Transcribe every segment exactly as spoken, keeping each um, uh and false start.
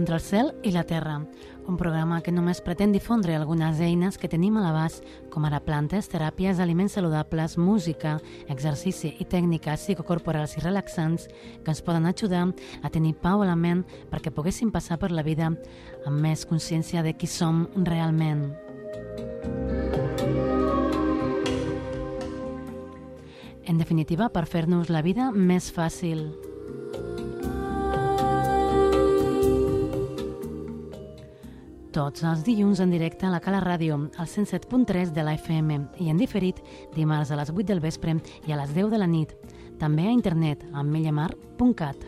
entre el cel i la terra, un programa que només pretén difondre algunes eines que tenim a l'abast, com ara plantes, teràpies, aliments saludables, música, exercici i tècniques psicocorporals i relaxants que ens poden ajudar a tenir pau a la ment perquè poguéssim passar per la vida amb més consciència de qui som realment. En definitiva, per fer-nos la vida més fàcil. Tots els dilluns en directe a la Cala Ràdio, al cent set punt tres de la F M i en diferit dimarts a les vuit del vespre i a les deu de la nit. També a internet a mellemar punt cat.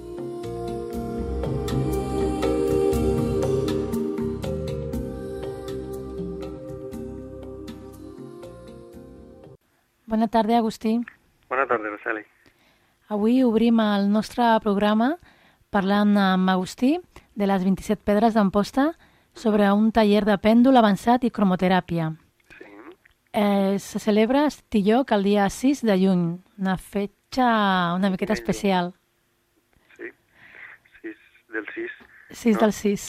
Bona tarda, Agustí. Bona tarda, Roseli. Avui obrim el nostre programa parlant amb Agustí de les vint-i-set pedres d'Amposta sobre un taller de pèndol avançat i cromoteràpia. Sí. Eh, se celebra a Estilloc el dia sis de juny, una fetxa una miqueta especial. Sí, sis del sis. sis no? del sis.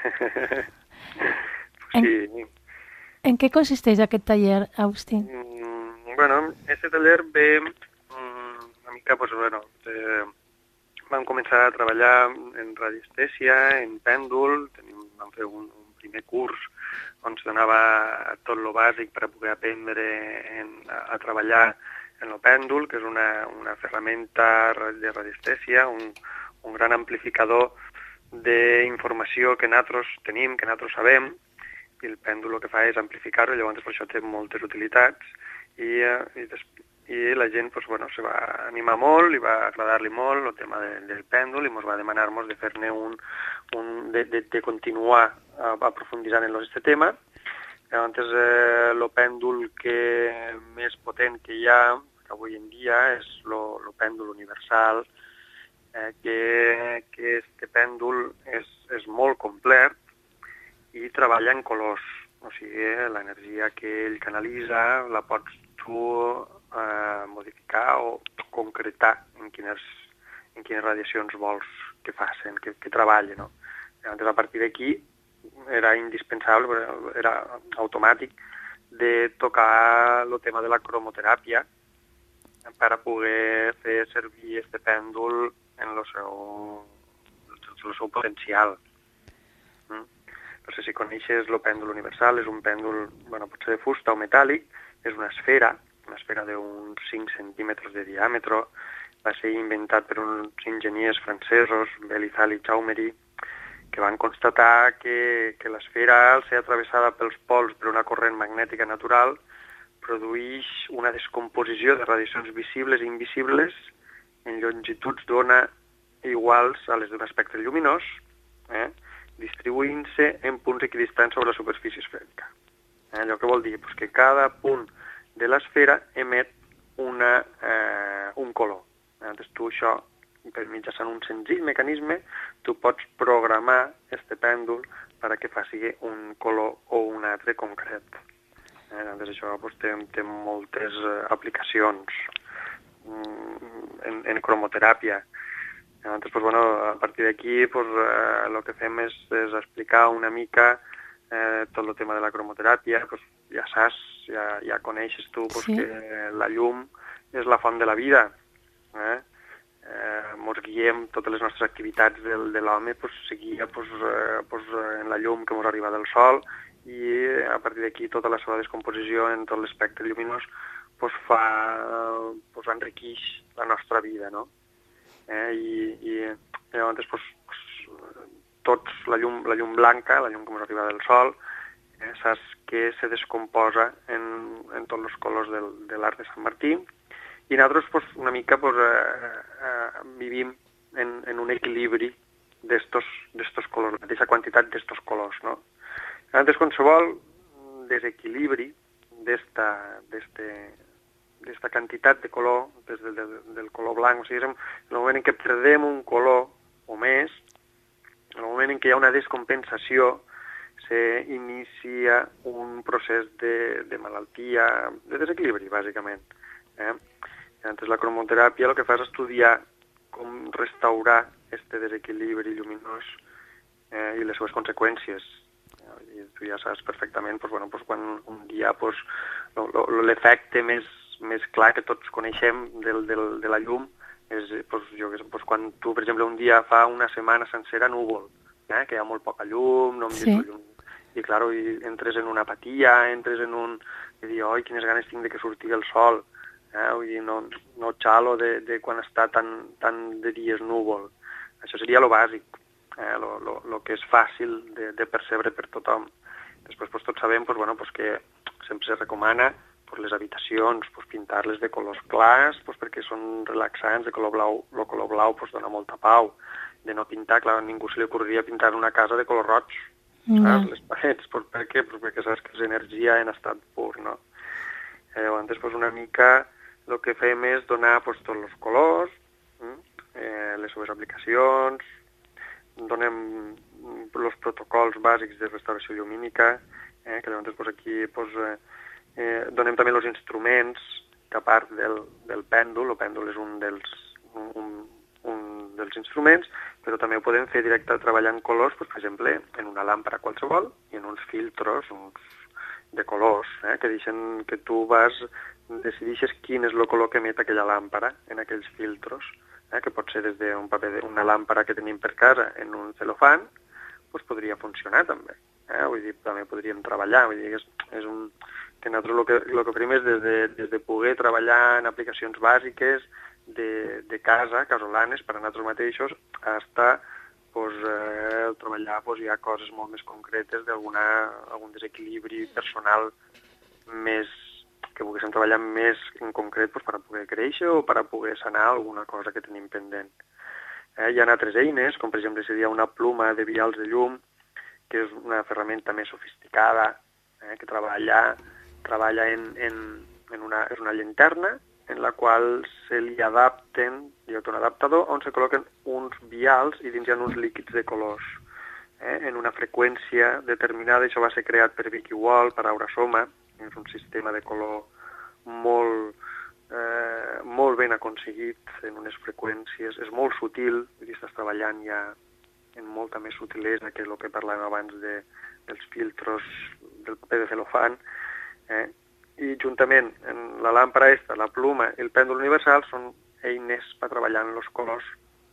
Sí. En, en què consisteix aquest taller, Agustí? Mm, bueno, este taller ve mm, una mica, pues, bueno, eh, vam començar a treballar en radiestèsia, en pèndol, tenim, vam fer un, un primer curs on es donava tot lo bàsic per a poder aprendre en, a, a treballar en el pèndol, que és una, una ferramenta de radiestèsia, un, un gran amplificador d'informació que nosaltres tenim, que nosaltres sabem, i el pèndol el que fa és amplificar-ho, llavors per això té moltes utilitats, i, i, des, i la gent pues, bueno, se va animar molt, li va agradar-li molt el tema de, del pèndol i ens va demanar-nos de fer-ne un, un de, de, de continuar uh, aprofunditzant en aquest tema. Llavors, eh, el pèndol que més potent que hi ha avui en dia és el pèndol universal, eh, que, que este pèndol és, és molt complet i treballa en colors. O sigui, l'energia que ell canalitza la pots tu eh, modificar o concretar en quines, en quines radiacions vols que facin, que, que treballi, no? Llavors, a partir d'aquí era indispensable, era automàtic, de tocar el tema de la cromoteràpia per a poder fer servir este pèndol en el seu, el seu potencial. Mm? No sé si coneixes el pèndol universal, és un pèndol, bueno, pot ser de fusta o metàl·lic, és una esfera, una esfera d'uns cinc centímetres de diàmetre, va ser inventat per uns enginyers francesos, Bellizal i Chaumery, que van constatar que, que l'esfera, al ser atravessada pels pols per una corrent magnètica natural, produeix una descomposició de radiacions visibles i invisibles en longituds d'ona iguals a les d'un espectre lluminós, eh? distribuint-se en punts equidistants sobre la superfície esfèrica. Eh? Allò que vol dir pues, que cada punt de l'esfera emet una, eh, un color. Llavors tu això, per mitjançant un senzill mecanisme, tu pots programar este pèndol per a que faci un color o un altre concret. Eh? Llavors això pues, té, té moltes eh, aplicacions mm, en, en cromoteràpia. Llavors, pues, bueno, a partir d'aquí pues, eh, el que fem és, és explicar una mica eh, tot el tema de la cromoteràpia. Pues, ja saps, ja, ja coneixes tu pues, sí. que la llum és la font de la vida. Eh? Eh, mos guiem totes les nostres activitats del, de l'home pues, seguia pues, eh, pues, en la llum que mos arriba del sol i a partir d'aquí tota la seva descomposició en tot l'espectre lluminós pues, fa, pues, enriqueix la nostra vida, no? Eh, i, i llavors pues, pues, tots, la llum, la llum blanca, la llum que ens arriba del sol, eh, saps que se descomposa en, en tots els colors del, de l'arc de Sant Martí, i nosaltres pues, una mica pues, eh, eh, vivim en, en un equilibri d'estos colors, la mateixa quantitat d'estos colors, no? Llavors, qualsevol desequilibri d'esta d'esta quantitat de color, des del, del, del color blanc, o sigui, en el moment en què perdem un color o més, en el moment en què hi ha una descompensació, s'inicia un procés de, de malaltia, de desequilibri, bàsicament. Eh? Llavors, la cromoteràpia el que fa és estudiar com restaurar este desequilibri lluminós eh, i les seves conseqüències. I tu ja saps perfectament doncs, bueno, doncs, quan un dia doncs, l'efecte més, més clar que tots coneixem del, del, de la llum és doncs, jo, doncs, quan tu, per exemple, un dia fa una setmana sencera núvol, eh, que hi ha molt poca llum, no em sí. llum, i clar, i entres en una apatia, entres en un... i dir, oi, quines ganes tinc de que surti el sol, eh, vull dir, no, no xalo de, de quan està tan, tan de dies núvol. Això seria lo bàsic, eh, lo, lo, lo que és fàcil de, de percebre per tothom. Després pues, tots sabem pues, bueno, pues, que sempre se recomana pues, les habitacions pues, pintar-les de colors clars pues, perquè són relaxants, de color blau. El color blau pues, dona molta pau. De no pintar, clar, a ningú se li ocorreria pintar una casa de color roig, mm. saps? Les parets, pues, per què? Pues, perquè saps que és energia en estat pur, no? Eh, llavors, pues, una mica el que fem és donar pues, tots els colors, eh, les seves aplicacions, donem els protocols bàsics de restauració llumínica, eh, que llavors pues, aquí pues, eh, eh, donem també els instruments, que a part del, del pèndol, el pèndol és un dels, un, un dels instruments, però també ho podem fer directe treballant colors, pues, per exemple, en una làmpara qualsevol i en uns filtros uns de colors, eh, que deixen que tu vas, decidixes quin és el color que emet aquella làmpara en aquells filtros. Eh, que pot ser des d'un paper d'una làmpara que tenim per casa en un celofan, doncs podria funcionar també. Eh? Vull dir, també podríem treballar. Vull dir, és, és un... que nosaltres el que, el que oferim és des de, des de poder treballar en aplicacions bàsiques de, de casa, casolanes, per a nosaltres mateixos, hasta doncs, eh, treballar doncs, ja coses molt més concretes d'algun desequilibri personal més que poguéssim treballar més en concret doncs, per a poder créixer o per a poder sanar alguna cosa que tenim pendent. Eh, hi ha altres eines, com per exemple seria una pluma de vials de llum, que és una ferramenta més sofisticada, eh, que treballa, treballa en, en, en una, és una llanterna en la qual se li adapten, hi ha un adaptador on se col·loquen uns vials i dins hi ha uns líquids de colors. Eh, en una freqüència determinada, això va ser creat per Vicky Wall, per Aurasoma, és un sistema de color molt, eh, molt ben aconseguit en unes freqüències, és molt sutil, vull dir, estàs treballant ja en molta més sutilesa que el que parlàvem abans de, dels filtros del paper de celofan, eh? I juntament en la làmpara esta, la pluma i el pèndol universal són eines per treballar en els colors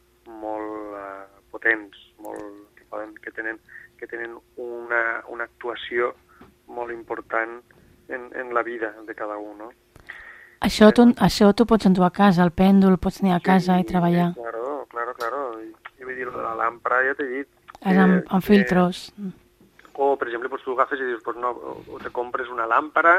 molt eh, potents, molt, que, poden, que tenen, que tenen una, una actuació molt important En, en la vida de cada un, no? Això tu, això tu pots endur a casa, el pèndol, pots anar a casa sí, i treballar. Sí, claro, claro, claro. I, i vull dir, la làmpara ja t'he dit. És amb, amb filtros. Eh, o, per exemple, pues, tu agafes i dius, pues, no, o te compres una làmpara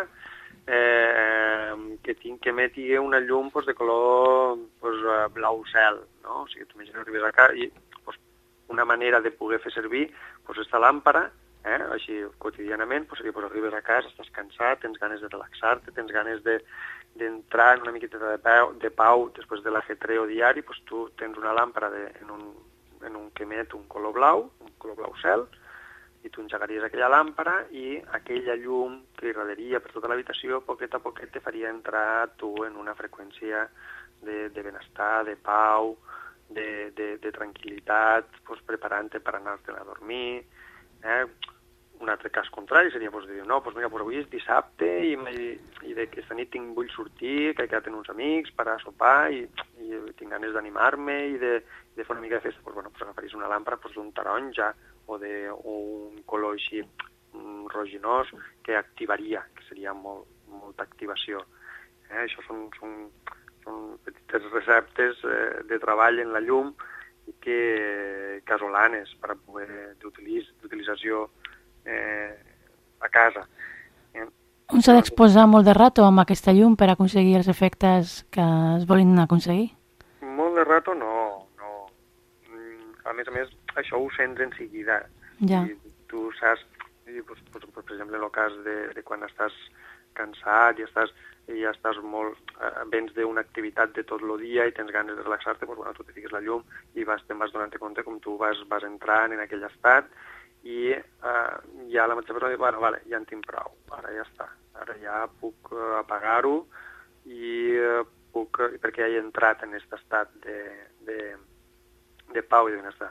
eh, que, tinc, que emeti una llum pues, de color pues, blau cel, no? O sigui, tu imagines, arribes a casa i pues, una manera de poder fer servir pues, esta làmpara Eh? Així, quotidianament, pues, pues, arribes a casa, estàs cansat, tens ganes de relaxar-te, tens ganes d'entrar de, en una miqueta de pau, de pau després de l'ajetreo diari, pues, tu tens una làmpara de, en, un, en un que emet un color blau, un color blau cel, i tu engegaries aquella làmpara i aquella llum que irradiaria per tota l'habitació, poquet a poquet te faria entrar tu en una freqüència de, de benestar, de pau, de, de, de tranquil·litat, pues, preparant-te per anar-te'n a dormir. Eh? Un altre cas contrari seria pues, dir, no, pues, mira, pues, avui és dissabte i, i d'aquesta nit tinc, vull sortir, que he quedat amb uns amics per a sopar i, i tinc ganes d'animar-me i de, de fer una mica de festa. Pues, bueno, pues, agafaries una làmpara pues, d'un taronja o d'un color així um, roginós que activaria, que seria molt, molta activació. Eh? Això són, són, són petites receptes eh, de treball en la llum i que casolanes per a poder d'utilització eh, a casa. Eh? Un s'ha d'exposar molt de rato amb aquesta llum per aconseguir els efectes que es volen aconseguir? Molt de rato no, no. A més a més, això ho sents en seguida. Ja. I tu saps, i, pues, pues, per exemple, en el cas de, de quan estàs cansat i estàs, i ja estàs molt, eh, vens d'una activitat de tot el dia i tens ganes de relaxar-te, pues, bueno, tu te fiques la llum i vas, te'n vas donant compte com tu vas, vas entrant en aquell estat i eh, ja la mateixa persona diu, bueno, vale, ja en tinc prou, ara ja està, ara ja puc eh, apagar-ho i eh, puc, perquè ja he entrat en aquest estat de, de, de pau i de benestar.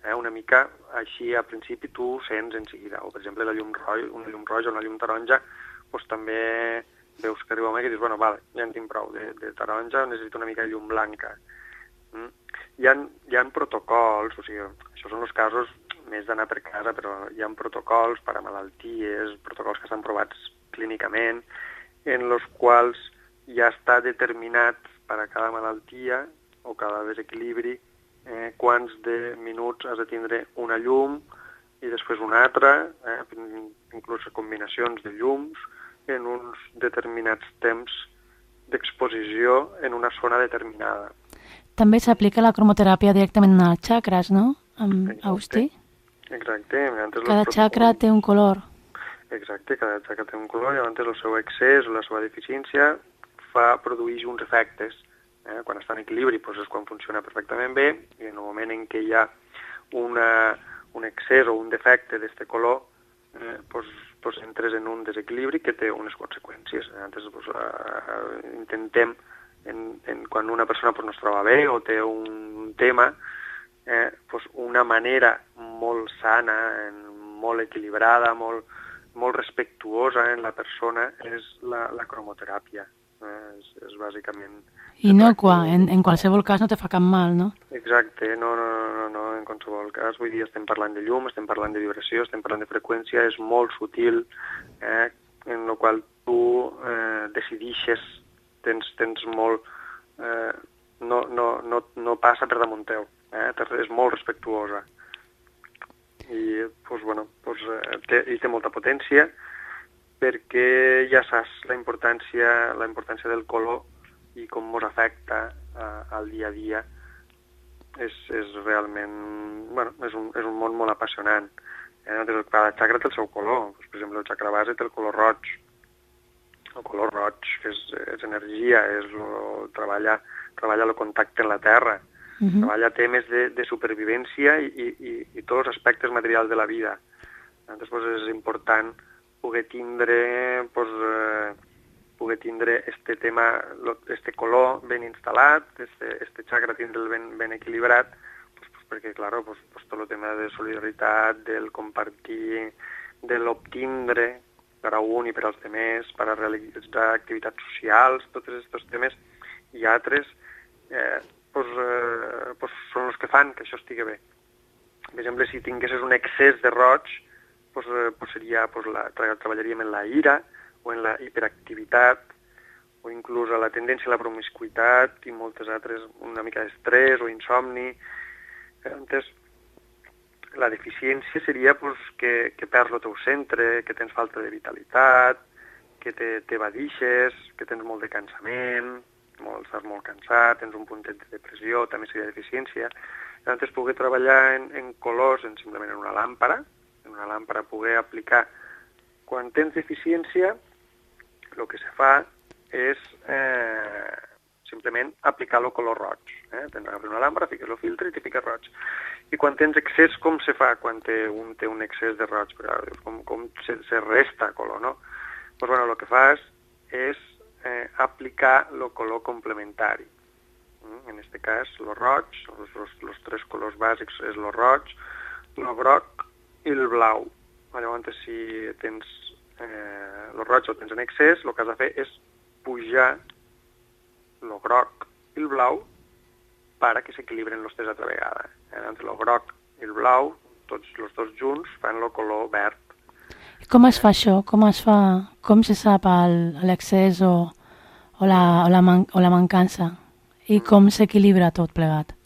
Eh? Una mica així, a principi, tu sents en seguida. O, per exemple, la llum roja, una llum roja o una llum taronja, doncs també veus que arriba un moment que dius, bueno, vale, ja en tinc prou de, de taronja, necessito una mica de llum blanca. Mm? Hi, ha, hi ha protocols, o sigui, això són els casos més d'anar per casa, però hi ha protocols per a malalties, protocols que estan provats clínicament, en els quals ja està determinat per a cada malaltia o cada desequilibri eh, quants de minuts has de tindre una llum i després una altra, eh, inclús combinacions de llums, en uns determinats temps d'exposició en una zona determinada. També s'aplica la cromoteràpia directament als xacres, no? Amb Agustí? Exacte. Cada xacra té un color. Exacte, cada xacra té un color i llavors el seu excés o la seva deficiència fa produir uns efectes. Eh? Quan està en equilibri doncs és quan funciona perfectament bé i en el moment en què hi ha una, un excés o un defecte d'aquest color eh, doncs, doncs entres en un desequilibri que té unes conseqüències. Llavors doncs, eh, intentem, en, en, quan una persona doncs, no es troba bé o té un tema, eh, doncs una manera molt sana, molt equilibrada, molt, molt respectuosa en la persona és la, la cromoteràpia. Eh, és, és bàsicament... Innocua, en, en qualsevol cas no te fa cap mal, no? Exacte, no, no, no, no, en qualsevol cas. Vull dir, estem parlant de llum, estem parlant de vibració, estem parlant de freqüència, és molt sutil, eh, en el qual tu eh, decidixes, tens, tens molt... Eh, no, no, no, no passa per damunt teu, eh, és molt respectuosa. I, doncs, bueno, doncs, eh, té, i té molta potència, perquè ja saps la importància, la importància del color i com ens afecta eh, al dia a dia. És, és realment... Bueno, és un, és un món molt apassionant. Eh? Cada xacra té el seu color. Pues, per exemple, el xacra base té el color roig. El color roig, que és, és energia, és lo, treballa, treballa el contacte amb la terra, uh-huh. Treballa temes de, de supervivència i, i, i tots els aspectes materials de la vida. Llavors, pues, és important poder tindre, pues, eh, poder tindre este tema, este color ben instal·lat, este, este xacra tindre'l ben, ben equilibrat, pues, pues, perquè, clar, pues, pues, tot el tema de solidaritat, del compartir, de l'obtindre per a un i per als altres, per a realitzar activitats socials, tots aquests temes i altres, eh, pues, eh, pues, són els que fan que això estigui bé. Per exemple, si tinguessis un excés de roig, Pues, pues seria, pues la, treballaríem en la ira o en la hiperactivitat o inclús a la tendència a la promiscuitat i moltes altres, una mica d'estrès o insomni. Llavors, la deficiència seria pues, que, que perds el teu centre, que tens falta de vitalitat, que t'evadixes, que tens molt de cansament, molt, estàs molt cansat, tens un puntet de depressió, també seria deficiència. Llavors, poder treballar en, en colors, en, simplement en una làmpara, en una làmpara poder aplicar. Quan tens deficiència, el que se fa és eh, simplement aplicar el color roig. Eh? Tens una làmpara, fiques el filtre i te fiques roig. I quan tens excés, com se fa quan té un, té un excés de roig? Com, com se, se resta color, no? Pues, bueno, el que fas és eh, aplicar el color complementari. Mm? En aquest cas, el roig, els tres colors bàsics és el roig, el groc i el blau. Llavors, si tens eh, el roig o tens en excés, el que has de fer és pujar el groc i el blau per a que s'equilibren els tres altra vegada. Llavors, el groc i el blau, tots els dos junts, fan el color verd. I com es fa això? Com es fa? Com se sap l'excés o, o, la, o, la man, o la mancança? I mm. com s'equilibra tot plegat?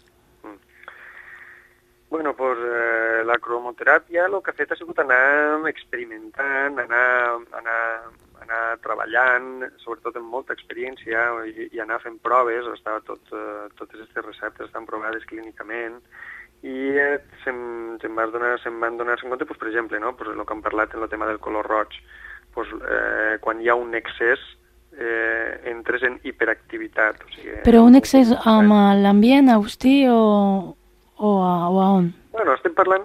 Bueno, pues, eh, la cromoteràpia el que ha fet ha sigut anar experimentant, anar, anar, anar treballant, sobretot amb molta experiència, i, i anar fent proves. Estava tot, eh, totes aquestes receptes estan provades clínicament, i eh, se'm, se'm, van donar, se'm van donar-se en compte, pues, per exemple, no? Pues, el que hem parlat en el tema del color roig, pues, eh, quan hi ha un excés, eh, entres en hiperactivitat. O sigui, però un excés amb l'ambient, Agustí, o... O a, o a on? Bueno, estem parlant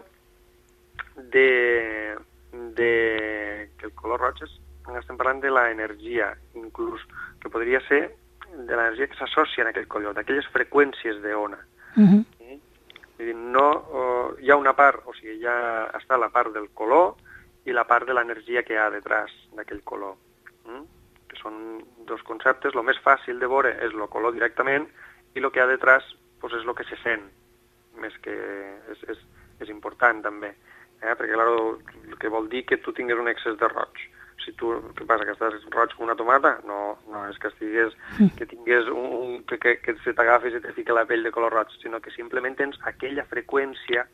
de, de que el color roig és, estem parlant de l'energia, inclús, que podria ser de l'energia que s'associa en aquell color, d'aquelles freqüències d'ona. Uh-huh. Vull dir, no, uh, hi ha una part, o sigui, ja està la part del color i la part de l'energia que hi ha detrás d'aquell color. Mm? Que són dos conceptes. El més fàcil de veure és el color directament i el que hi ha detrás pues, és el que se sent, més que és, és, és important també, eh? Perquè clar, el que vol dir que tu tingues un excés de roig. Si tu, què passa, que estàs roig com una tomata? No, no és que estigues, que tingues un, un que, que, que se t'agafi i te fica la pell de color roig, sinó que simplement tens aquella freqüència,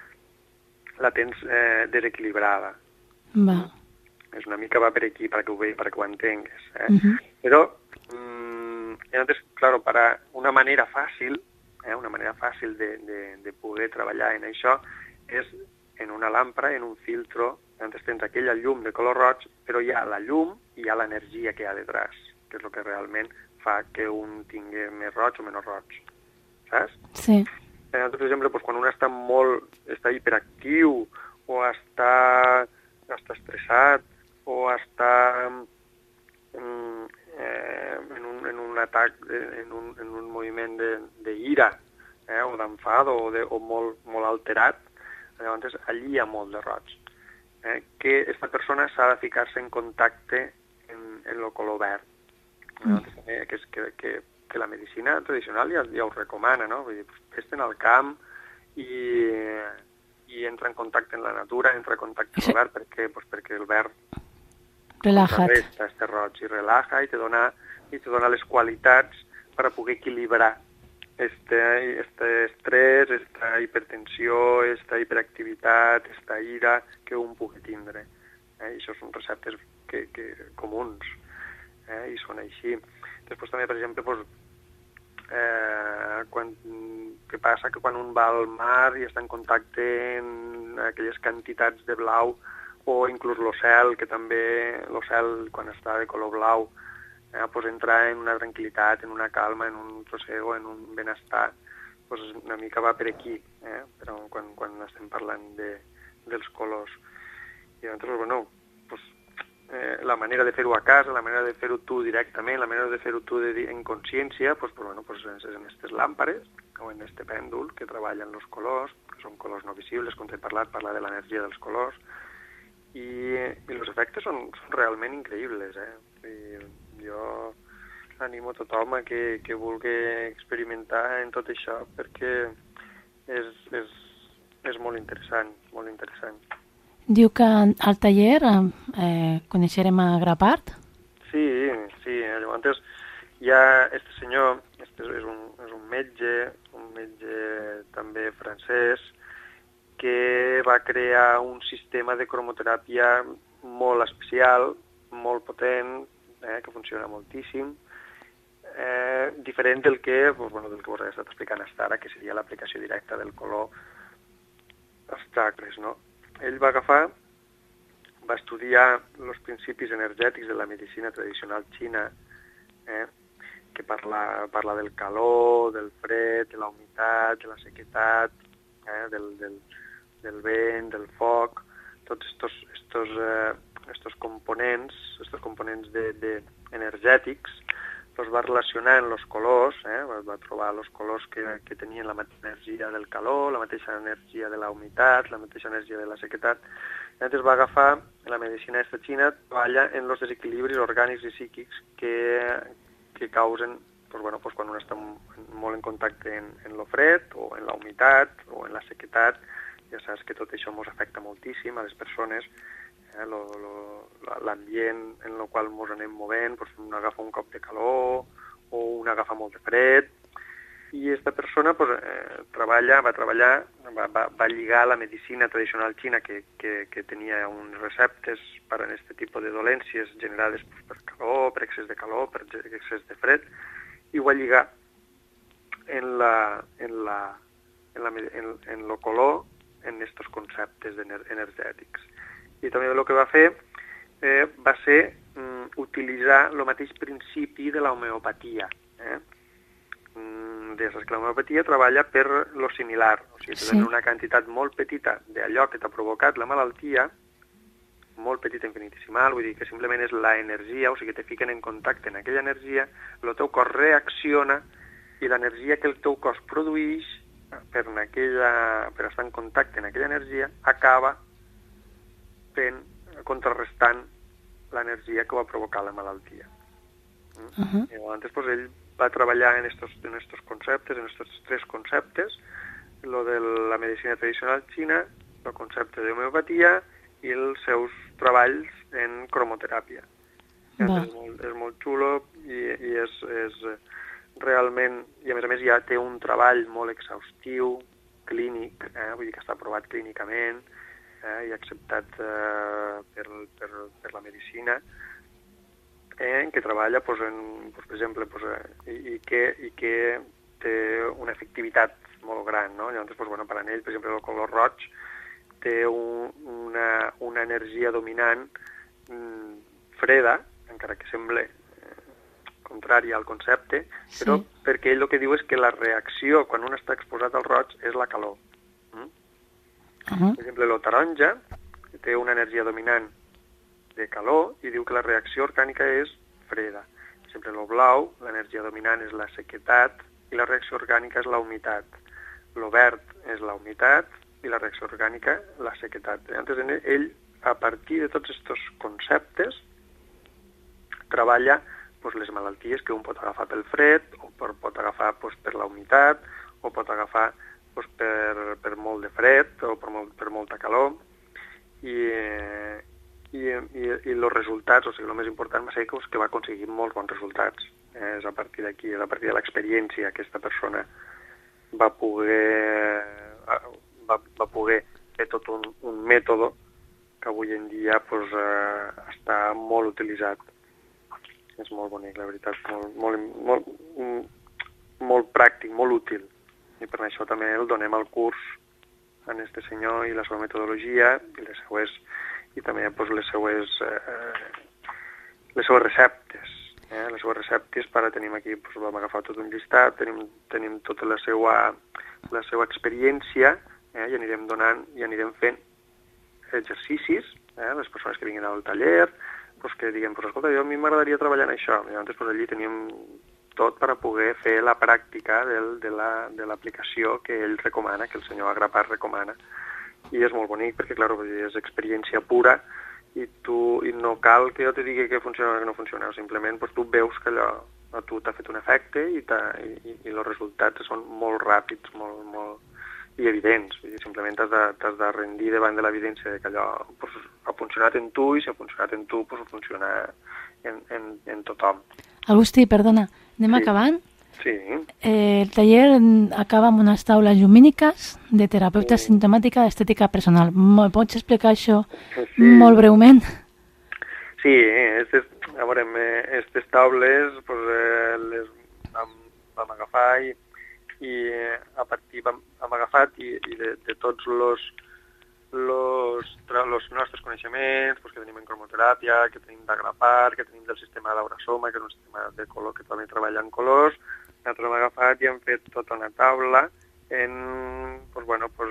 la tens eh, desequilibrada. Va. És una mica va per aquí, perquè ho, ve, perquè ho entengues. Eh? Uh -huh. Però, mmm, entonces, claro, para una manera fàcil, eh, una manera fàcil de, de, de poder treballar en això és en una làmpara, en un filtro, entonces tens aquella llum de color roig, però hi ha la llum i hi ha l'energia que hi ha detrás, que és el que realment fa que un tingui més roig o menys roig. Saps? Sí. Eh, per exemple, doncs, quan un està molt, està hiperactiu o està, està estressat o està mm, eh, en, un, en un atac, en un, en un moviment d'ira eh, o d'enfado o, de, o molt, molt alterat, llavors allí hi ha molt de roig. Eh, que aquesta persona s'ha de ficar-se en contacte en, en el color verd. Llavors, eh, que, és, que, que, que la medicina tradicional ja, ja ho recomana, no? Vull dir, vés-te'n al camp i, i entra en contacte amb la natura, entra en contacte amb el verd, perquè, pues, perquè el verd contrarresta este roig i relaja i te dona, i te dona les qualitats per a poder equilibrar este, este estrès, esta hipertensió, esta hiperactivitat, esta ira que un pugui tindre. Eh? I això són receptes que, que, comuns, eh? I són així. Després també, per exemple, pues, eh, quan, què passa? Que quan un va al mar i està en contacte amb aquelles quantitats de blau, o inclús el cel, que també el cel, quan està de color blau, eh, pues entrar en una tranquil·litat, en una calma, en un sosego, en un benestar, pues una mica va per aquí, eh? Però quan, quan estem parlant de, dels colors. I llavors, bueno, pues, eh, la manera de fer-ho a casa, la manera de fer-ho tu directament, la manera de fer-ho tu de, en consciència, pues, pues, bueno, pues, és en aquestes làmpares o en este pèndol que treballen els colors, que són colors no visibles, com t'he parlat, parlar de l'energia dels colors, i, i els efectes són, són realment increïbles, eh? I jo animo a tothom a que, que vulgui experimentar en tot això, perquè és, és, és molt interessant, molt interessant. Diu que al taller eh, coneixerem a Grapart? Sí, sí, llavors hi ha este senyor, este és un, és un metge, un metge també francès, que va crear un sistema de cromoteràpia molt especial, molt potent, eh, que funciona moltíssim, eh, diferent del que, pues, bueno, del que us he estat explicant fins ara, que seria l'aplicació directa del color als chakres, no? Ell va agafar, va estudiar els principis energètics de la medicina tradicional xina, eh, que parla, parla del calor, del fred, de la humitat, de la sequedat, eh, del, del, del vent, del foc, tots estos, estos, eh, estos components, estos components de, de energètics, els va relacionar amb els colors, eh? va, va trobar els colors que, que tenien la mateixa energia del calor, la mateixa energia de la humitat, la mateixa energia de la sequetat. Llavors va agafar, la medicina esta xina treballa en els desequilibris orgànics i psíquics que, que causen, pues, bueno, pues, quan un està molt en contacte en, en lo fred, o en la humitat, o en la sequetat. Ja saps que tot això ens afecta moltíssim a les persones, eh, l'ambient en el qual ens anem movent, doncs un agafa un cop de calor o un agafa molt de fred, i aquesta persona pues, eh, treballa, va treballar, va, va, va lligar la medicina tradicional xina que, que, que tenia uns receptes per a aquest tipus de dolències generades pues, per calor, per excés de calor, per excés de fred, i ho va lligar en la, en la, en la, en, en lo color, en aquests conceptes energètics. I també el que va fer eh, va ser mm, utilitzar el mateix principi de l'homeopatia. Eh? Mm, des que l'homeopatia treballa per lo similar, o sigui, sí. Una quantitat molt petita d'allò que t'ha provocat la malaltia, molt petita, infinitesimal, vull dir que simplement és l'energia, o sigui, te fiquen en contacte en aquella energia, el teu cos reacciona i l'energia que el teu cos produeix per, en aquella, per estar en contacte amb aquella energia, acaba fent, contrarrestant l'energia que va provocar la malaltia. Mm? Uh-huh. I llavors pues, ell va treballar en estos, en estos conceptes, en estos tres conceptes, lo de la medicina tradicional xina, el concepte d'homeopatia i els seus treballs en cromoteràpia. És molt, és molt xulo i, i és, és realment, i a més a més ja té un treball molt exhaustiu, clínic, eh? Vull dir que està aprovat clínicament eh? i acceptat eh, per, per, per la medicina, eh? en què treballa, pues, en, pues, per exemple, pues, eh, i, i, que, i que té una efectivitat molt gran, no? Llavors, pues, bueno, per a ell, per exemple, el color roig té un, una, una energia dominant mm, freda, encara que sembla eh, contrària al concepte, sí. Però perquè ell el que diu és que la reacció quan un està exposat al roig és la calor. Mm? Uh-huh. Per exemple, el taronja té una energia dominant de calor i diu que la reacció orgànica és freda. Per exemple, el blau, l'energia dominant és la sequetat i la reacció orgànica és la humitat. El verd és la humitat i la reacció orgànica la sequetat. Llavors, ell, a partir de tots aquests conceptes, treballa pues, les malalties que un pot agafar pel fred, o per, pot agafar pues, per la humitat, o pot agafar pues, per, per molt de fred, o per, molt, per molta calor, i, i, i, i els resultats, o sigui, el més important va ser que, que va aconseguir molts bons resultats. Eh, és a partir d'aquí, és a partir de l'experiència, aquesta persona va poder, va, va poder fer tot un, un mètode que avui en dia pues, eh, està molt utilitzat. És molt bonic, la veritat, molt, molt, molt, molt pràctic, molt útil. I per això també el donem al curs a este senyor i la seva metodologia i les seues, i també pues, les seues eh, les seues receptes. Eh? Les seues receptes, ara tenim aquí, pues, vam agafar tot un llistat, tenim, tenim tota la seva, la seva experiència, eh? i anirem donant, i anirem fent exercicis, eh? Les persones que vinguin al taller, pues que diguem, pues, escolta, jo a mi m'agradaria treballar en això. I llavors pues, allí tenim tot per a poder fer la pràctica del, de l'aplicació la, que ell recomana, que el senyor Agrapar recomana. I és molt bonic perquè, clar, és experiència pura i, tu, i no cal que jo te digui que funciona o que no funciona. Simplement pues, tu veus que allò a tu t'ha fet un efecte i, i, i els resultats són molt ràpids, molt, molt, i evidents. Vull dir, simplement t'has de, t'has de rendir davant de l'evidència de que allò pues, ha funcionat en tu i si ha funcionat en tu, pues, funciona en, en, en tothom. Agustí, perdona, anem sí. acabant? Sí. Eh, el taller acaba amb unes taules llumíniques de terapeuta sí. sintomàtica d'estètica personal. Me'l pots explicar això sí. molt breument? Sí, estes, a veure, aquestes taules pues, eh, les vam, vam agafar i i a partir vam, hem agafat i, i de, de tots los, los, los nostres coneixements pues, que tenim en cromoteràpia, que tenim d'Agrapar, que tenim del sistema d'Aurasoma, que és un sistema de color que també treballa en colors, nosaltres hem agafat i hem fet tota una taula en pues, bueno, pues,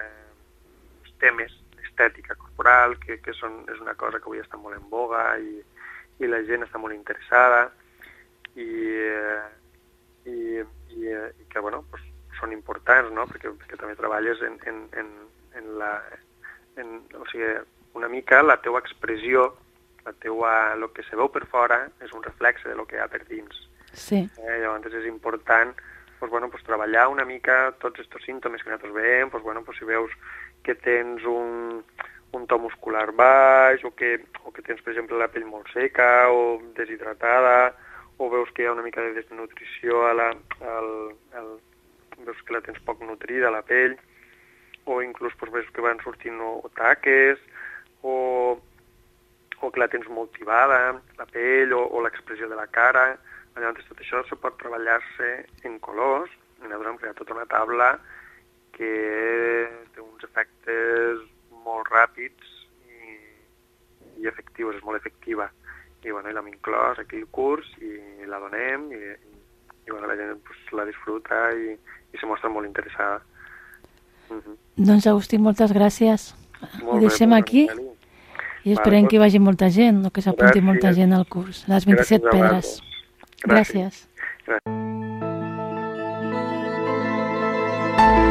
eh, temes d'estètica corporal, que, que són, és una cosa que avui està molt en boga i, i la gent està molt interessada i... Eh, i, i, i que bueno, pues, són importants, no? perquè, perquè també treballes en, en, en, en la... En, o sigui, una mica la teua expressió, la teua, el que se veu per fora és un reflexe de lo que hi ha per dins. Sí. Eh, llavors és important pues, bueno, pues, treballar una mica tots aquests símptomes que nosaltres veiem, pues, bueno, pues, si veus que tens un, un to muscular baix o que, o que tens, per exemple, la pell molt seca o deshidratada, o veus que hi ha una mica de desnutrició a la, al, al, veus que la tens poc nutrida a la pell, o inclús pues, veus que van sortint o, o taques, o, o que la tens molt tibada, la pell, o, o l'expressió de la cara. Llavors tot això se pot treballar-se en colors, i nosaltres hem creat tota una taula que té uns efectes molt ràpids i, i efectius, és molt efectiva. I, bueno, i l'hem inclòs aquí al curs i la donem i, i, i bueno, la gent pues, la disfruta i, i se mostra molt interessada. Uh-huh. Doncs, Agustí, moltes gràcies. Ho deixem aquí i esperem vale, que hi vagi molta gent o que s'apunti molta gent al curs. Les vint-i-set pedres. Gràcies. Gràcies. Gràcies.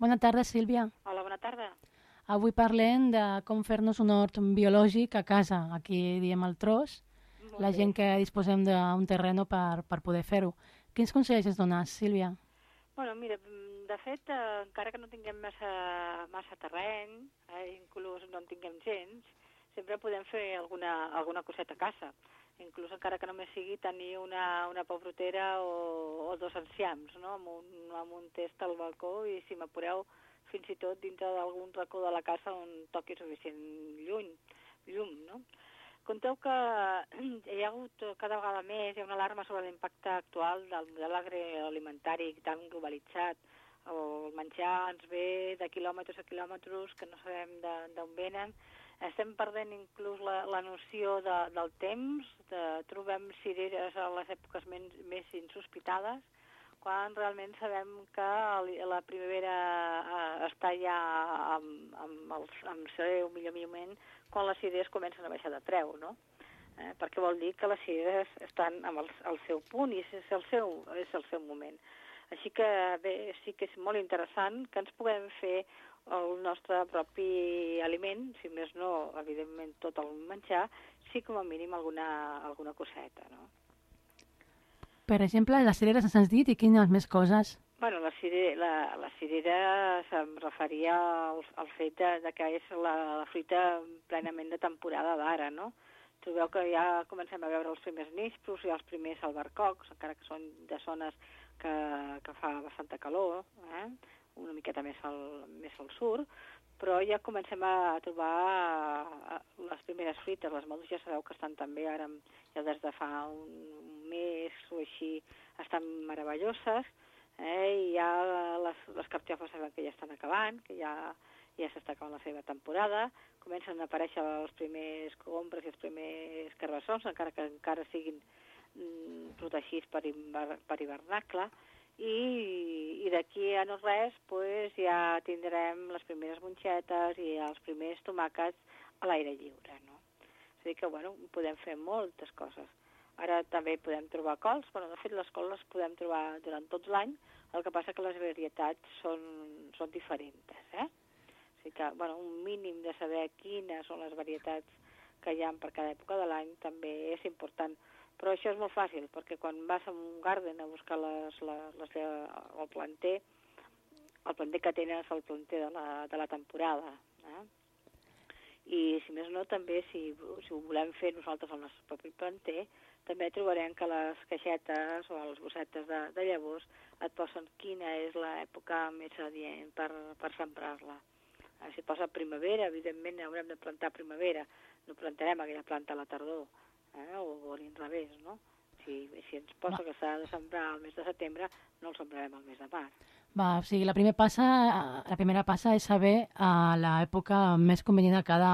bona tarda, Sílvia. Hola, bona tarda. Avui parlem de com fer-nos un hort biològic a casa. Aquí diem el tros, Molt la bé. gent que disposem d'un terreno per, per poder fer-ho. Quins consells es dones, Sílvia? Bueno, mira, de fet, eh, encara que no tinguem massa, massa terreny, eh, inclús no en tinguem gens, sempre podem fer alguna, alguna coseta a casa. Inclús encara que només sigui tenir una, una pabrotera o, o dos enciams, no? amb, un, amb un test al balcó i, si m'apureu, fins i tot dintre d'algun racó de la casa on toqui suficient lluny, llum, no? Conteu que hi ha hagut cada vegada més, hi ha una alarma sobre l'impacte actual del model agroalimentari tan globalitzat. El menjar ens ve de quilòmetres a quilòmetres que no sabem d'on venen. Estem perdent inclús la, la noció de, del temps, de, trobem cireres a les èpoques men, més insospitades, quan realment sabem que la primavera eh, està ja amb, amb el amb seu millor moment quan les cireres comencen a baixar de preu, no? Eh, perquè vol dir que les cireres estan amb el, el seu punt i és el seu, és el seu moment. Així que bé, sí que és molt interessant que ens puguem fer el nostre propi aliment, si més no, evidentment, tot el menjar, sí com a mínim alguna, alguna coseta, no? Per exemple, les cireres ens has dit i quines més coses? Bueno, la cirera, la, la cirera se'm referia al, al fet de, de que és la, la fruita plenament de temporada d'ara, no? Trobeu que ja comencem a veure els primers nispros i els primers albercocs, encara que són de zones que, que fa bastanta calor, eh? Una miqueta més al, més al sud, però ja comencem a trobar les primeres fruites. Les maduixes ja sabeu que estan també ara, ja des de fa un mes o així, estan meravelloses, eh? I ja les, les carxofes sabem que ja estan acabant, que ja, ja s'està acabant la seva temporada, comencen a aparèixer els primers cogombres i els primers carbassons, encara que encara siguin mm, protegits per, hiver, per hivernacle, i, i d'aquí a no res pues, ja tindrem les primeres monxetes i els primers tomàquets a l'aire lliure, no? És a dir que, bueno, podem fer moltes coses. Ara també podem trobar cols, però de fet les cols les podem trobar durant tot l'any, el que passa que les varietats són, són diferents, eh? O sigui que, bueno, un mínim de saber quines són les varietats que hi ha per cada època de l'any també és important. Però això és molt fàcil, perquè quan vas a un garden a buscar les, les, les, el planter, el planter que tenen és el planter de la, de la temporada. Eh? I, si més no, també, si, si ho volem fer nosaltres al nostre propi planter, també trobarem que les caixetes o les bossetes de, de llavors et posen quina és l'època més adient per, per sembrar-la. Eh, si posa primavera, evidentment haurem de plantar primavera, no plantarem aquella planta a la tardor. Eh, o, o a l'inrevés, no? Si, si ens posa que s'ha de sembrar al mes de setembre, no el sembrarem al mes de març. Va, o sigui, la primera passa, la primera passa és saber uh, l'època més convenient a cada,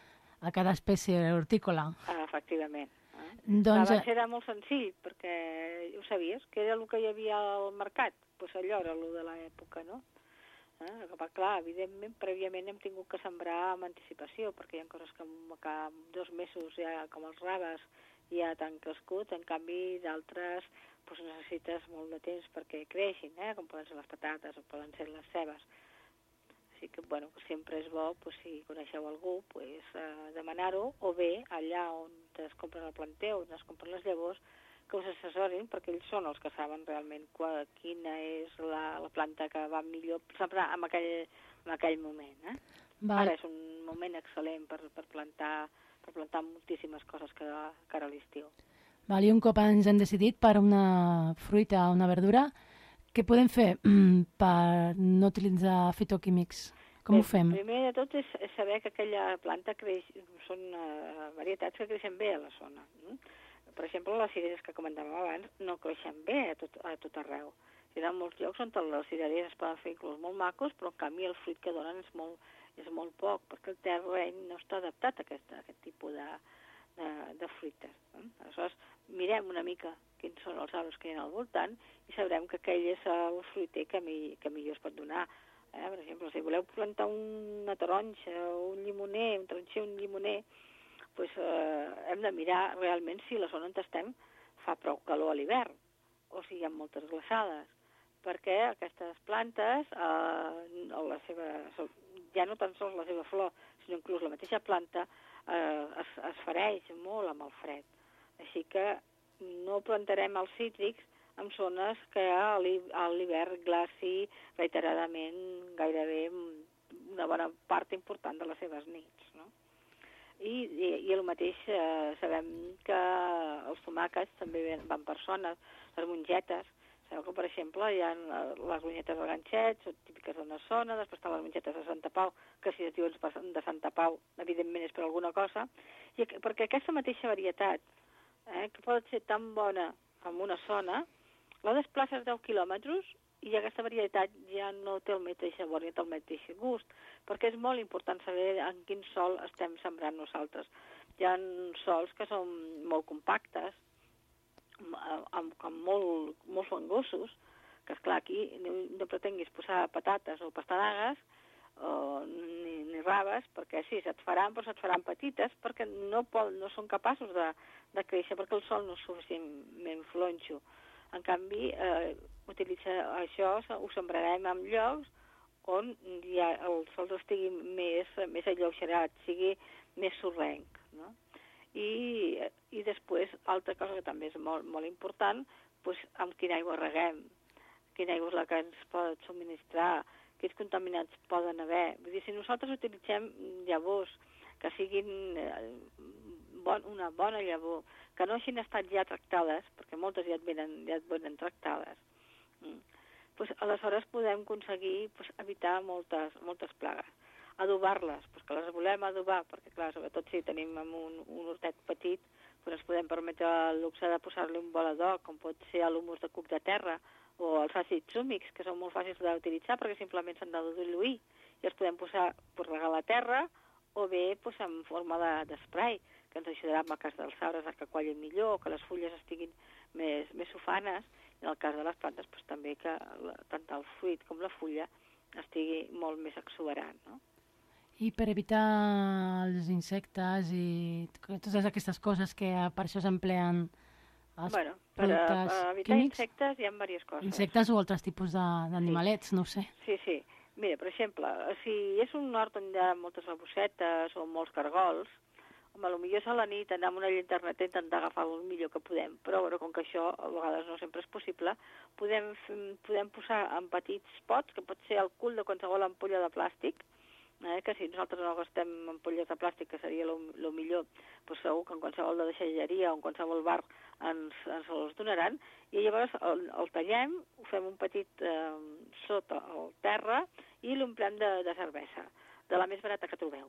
a cada espècie hortícola. Ah, efectivament. Eh? Doncs... Abans era molt senzill, perquè ho sabies, que era el que hi havia al mercat. Doncs pues allò era el de l'època, no? Eh? Clar, evidentment, prèviament hem tingut que sembrar amb anticipació, perquè hi ha coses que, que en dos mesos, ja, com els raves, ja t'han crescut, en canvi d'altres pues, necessites molt de temps perquè creixin, eh? Com poden ser les patates o poden ser les cebes. Així que, bueno, sempre és bo, pues, si coneixeu algú, pues, eh, demanar-ho, o bé allà on es compren el planter, on es compren les llavors, que us assessorin, perquè ells són els que saben realment qua, quina és la, la planta que va millor sembrar en aquell, en aquell moment. Eh? Ara és un moment excel·lent per, per, plantar, per plantar moltíssimes coses que, que ara a l'estiu. Val, i un cop ens hem decidit per una fruita o una verdura, què podem fer per no utilitzar fitoquímics? Com bé, ho fem? Primer de tot és, és saber que aquella planta creix, són uh, varietats que creixen bé a la zona. Mm? Per exemple, les cireres que comentàvem abans no creixen bé a tot, a tot arreu. Hi ha molts llocs on les cireres es poden fer inclús molt macos, però en canvi el fruit que donen és molt, és molt poc, perquè el terreny no està adaptat a aquest, a aquest tipus de, de, de fruites. Eh? Aleshores, mirem una mica quins són els arbres que hi ha al voltant i sabrem que aquell és el fruiter que, mi, que millor es pot donar. Eh? Per exemple, si voleu plantar una taronja, un llimoner, un taronxer, un llimoner, pues, eh, hem de mirar realment si la zona on estem fa prou calor a l'hivern o si hi ha moltes glaçades, perquè aquestes plantes, eh, la seva, ja no tan sols la seva flor, sinó inclús la mateixa planta, eh, es, es fereix molt amb el fred. Així que no plantarem els cítrics en zones que a l'hivern glaci reiteradament gairebé una bona part important de les seves nits, no? I, i, i el mateix eh, sabem que els tomàquets també van per zones, les mongetes. Sabeu que, per exemple, hi ha les mongetes de Ganxet, són típiques d'una zona, després estan les mongetes de Santa Pau, que si es diuen de Santa Pau, evidentment és per alguna cosa, i perquè aquesta mateixa varietat, eh, que pot ser tan bona en una zona, la desplaces deu quilòmetres i aquesta varietat ja no té el mateix sabor ni té el mateix gust, perquè és molt important saber en quin sòl estem sembrant nosaltres. Hi ha sòls que són molt compactes, amb, amb molt, molt fangosos, que esclar aquí no, no pretenguis posar patates o pastanagues o ni, ni raves, perquè sí, se't faran, però se't faran petites, perquè no, pot, no són capaços de, de créixer, perquè el sòl no és suficientment flonxo. En canvi, eh, utilitza això, ho sembrarem en llocs on ja el sòl estigui més, més alleugerat, sigui més sorrenc, no? I, i després, altra cosa que també és molt, molt important, doncs, amb quina aigua reguem, quina aigua és la que ens pot subministrar, quins contaminants poden haver. Vull dir, si nosaltres utilitzem llavors que siguin eh, bon, una bona llavor, que no hagin estat ja tractades, perquè moltes ja et venen, ja et venen tractades, mm. pues, aleshores podem aconseguir pues, evitar moltes, moltes plagues. Adobar-les, pues, que les volem adobar, perquè clar, sobretot si tenim un, un hortet petit, pues, ens podem permetre el luxe de posar-li un volador, com pot ser l'humus de cuc de terra, o els àcids húmics, que són molt fàcils d'utilitzar perquè simplement s'han de diluir, i els podem posar per regar la terra, o bé pues, en forma d'esprai, de, que ens ajudarà en el cas dels arbres a que quallin millor, que les fulles estiguin més, més sofanes, i en el cas de les plantes pues, també que la, tant el fruit com la fulla estigui molt més exuberant, no? I per evitar els insectes i totes aquestes coses que per això s'empleen els bueno, per, productes per evitar químics? Insectes hi ha diverses coses. Insectes o altres tipus d'animalets, sí. No ho sé. Sí, sí. Mira, per exemple, si és un hort on hi ha moltes babossetes o molts cargols, home, potser és a la nit anar amb una llanterna i intentar agafar el millor que podem, però bueno, com que això a vegades no sempre és possible, podem, podem posar en petits pots, que pot ser el cul de qualsevol ampolla de plàstic, eh, que si nosaltres no gastem ampolles de plàstic, que seria el millor, doncs segur que en qualsevol de deixalleria o en qualsevol bar ens, ens els donaran, i llavors el, el tallem, ho fem un petit eh, sota el terra i l'omplem de, de cervesa, de la més barata que trobeu.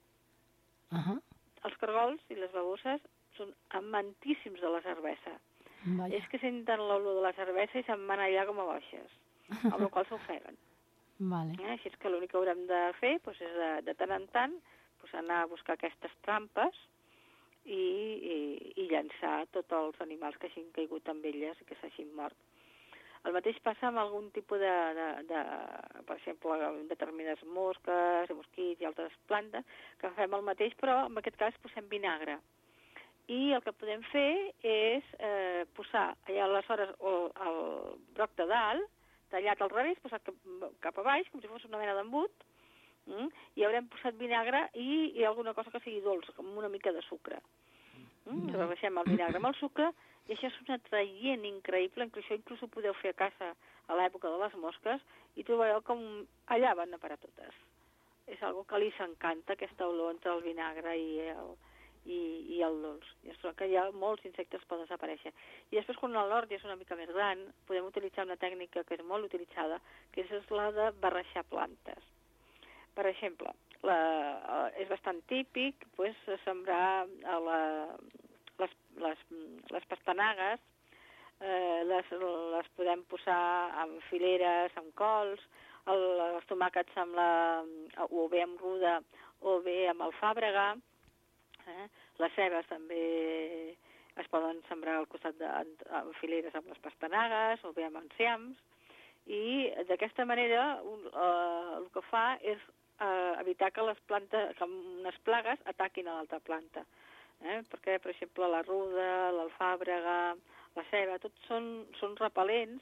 Uh -huh. Els cargols i les babosses són amantíssims de la cervesa. Vaya. És que senten l'olor de la cervesa i se'n van allà com a boixes, amb la qual s'ofeguen. Vale. Eh? Així és que l'únic que haurem de fer doncs, és de, de tant en tant doncs, anar a buscar aquestes trampes i, i, i llançar tots els animals que hagin caigut amb elles i que s'hagin mort. El mateix passa amb algun tipus de, de, de per exemple, determinades mosques, mosquits i altres plantes, que fem el mateix, però en aquest cas posem vinagre. I el que podem fer és eh, posar allà aleshores el, el broc de dalt, tallat al revés, posat cap, cap a baix, com si fos una mena d'embut, mm? I haurem posat vinagre i, i alguna cosa que sigui dolç, com una mica de sucre. Mm? Rebaixem el vinagre amb el sucre, i això és un atraient increïble, inclús això inclús ho podeu fer a casa a l'època de les mosques, i trobareu com allà van a parar totes. És algo que li s'encanta, aquesta olor entre el vinagre i el, i, i el dolç. I es troba que ja molts insectes poden desaparèixer. I després, quan l'hort ja és una mica més gran, podem utilitzar una tècnica que és molt utilitzada, que és la de barrejar plantes. Per exemple, la, és bastant típic pues, sembrar a la, les, les, les pastanagues, eh, les, les podem posar en fileres, amb cols, el, els tomàquets amb la, o bé amb ruda o bé amb alfàbrega. Eh? Les cebes també es poden sembrar al costat de en fileres amb les pastanagues o bé amb enciams, i d'aquesta manera un, eh, el que fa és eh, evitar que les plantes, que unes plagues ataquin a l'altra planta. Eh? Perquè, per exemple, la ruda, l'alfàbrega, la ceba, tots són, són repel·lents